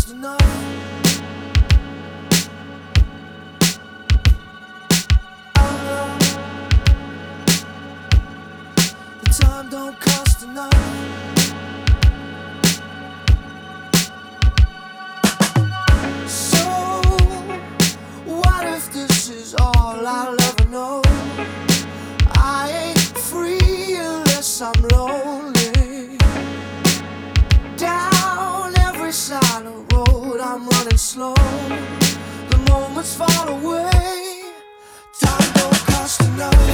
cost enough. The time don't cost enough. So, what if this is all I'll ever know? I ain't free unless I'm lonely. Down every silent road I'm running slow. The moments fall away. Time don't cost enough.